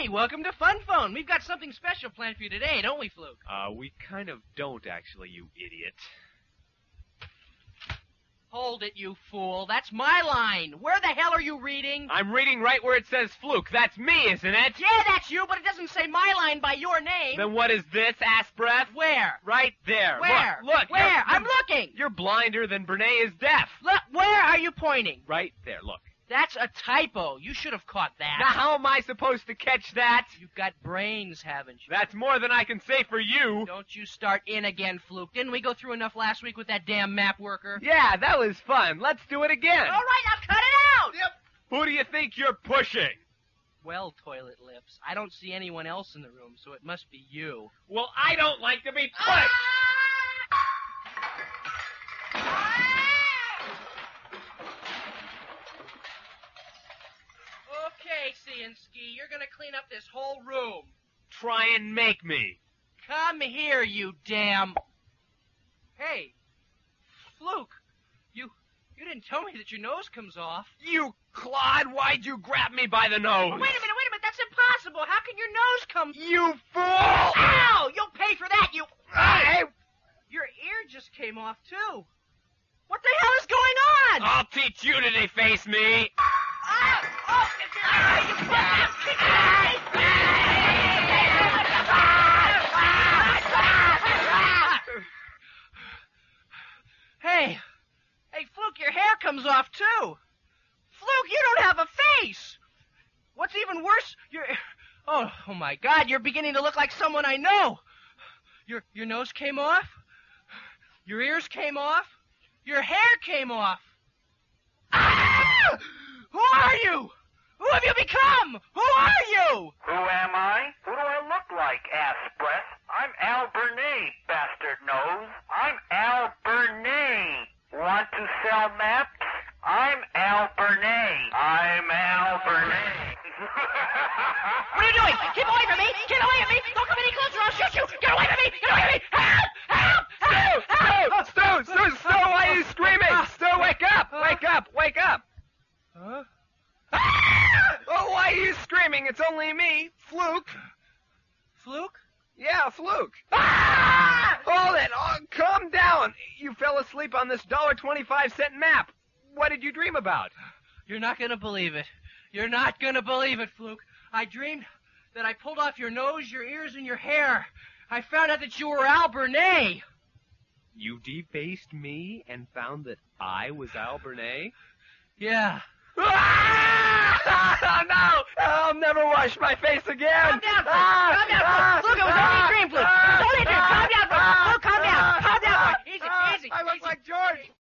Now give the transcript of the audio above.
welcome to Fun Phone. We've got something special planned for you today, don't we, Fluke? We kind of don't, actually, you idiot. Hold it, you fool. That's my line. Where the hell are you reading? I'm reading right where it says Fluke. That's me, isn't it? Yeah, that's you, but it doesn't say my line by your name. Then what is this, ass breath? Where? Right there. Where? Look. Where? I'm looking. You're blinder than Brene is deaf. Look, where are you pointing? Right there, look. That's a typo. You should have caught that. Now, how am I supposed to catch that? You've got brains, haven't you? That's more than I can say for you. Don't you start in again, Fluke. Didn't we go through enough last week with that damn map worker? Yeah, that was fun. Let's do it again. All right, now cut it out! Yep. Who do you think you're pushing? Well, Toilet Lips, I don't see anyone else in the room, so it must be you. Well, I don't like to be pushed. Okay, Cianski, you're gonna clean up this whole room. Try and make me. Come here, you damn... Hey, Fluke, you didn't tell me that your nose comes off. You clod, why'd you grab me by the nose? Wait a minute, that's impossible. How can your nose come... You fool! Ow! You'll pay for that, you... Hey! Your ear just came off, too. What the hell is going on? I'll teach you to deface me. Hey, Fluke, your hair comes off, too. Fluke, you don't have a face. What's even worse, Oh, my God, you're beginning to look like someone I know. Your nose came off. Your ears came off. Your hair came off. Ah! Who are you? Who have you become? Who are you? Who am I? Who do I look like, ass breath? I'm Al Burnett, bastard nose. I'm Al Burnett. Want to sell maps? I'm Al Burnett. I'm Al Burnett. What are you doing? Keep away from me! Get away from me! Don't come any closer, I'll shoot you! Get away from me! Get away from me! Help! Help! Help! Stu, why are you screaming? Stu, wake up! Wake up! Huh? Oh, why are you screaming? It's only me, Fluke. Fluke? Yeah, Fluke. Hold it! Oh, calm down! You fell asleep on this $1.25 map. What did you dream about? You're not gonna believe it. You're not gonna believe it, Fluke. I dreamed that I pulled off your nose, your ears, and your hair. I found out that you were Al Burnett. You defaced me and found that I was Al Burnett? Yeah. No! I'll never wash my face again! Calm down, Fluke.